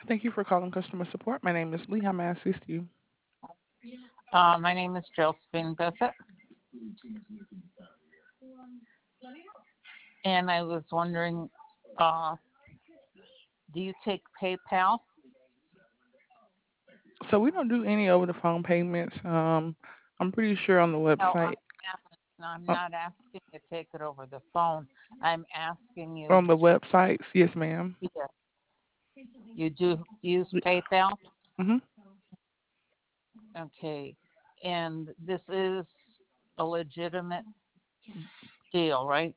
Thank you for calling customer support. My name is Lee. How may I assist you? My name is Josephine Bissett, and I was wondering, uh, do you take PayPal? So we don't do any over the phone payments. I'm pretty sure on the No, website. I'm Uh, not asking you to take it over the phone. I'm asking you, on the websites, yes, ma'am. yeah, you do use PayPal? Mm-hmm. Okay, and this is a legitimate deal, right?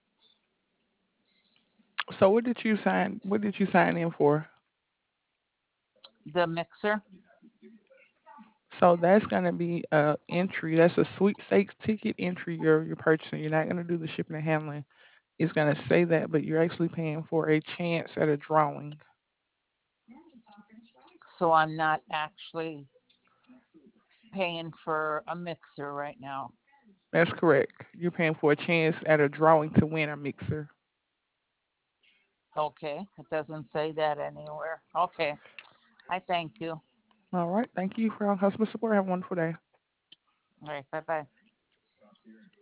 So what did you sign? What did you sign in for? The mixer? So that's gonna be a entry. That's a sweepstakes ticket entry. You're purchasing. You're not gonna do the shipping and handling. It's gonna say that, but you're actually paying for a chance at a drawing. So I'm not actually paying for a mixer right now. That's correct. You're paying for a chance at a drawing to win a mixer. Okay, it doesn't say that anywhere. Okay, I thank you. All right. Thank you for our customer support. Have a wonderful day. All right, bye bye.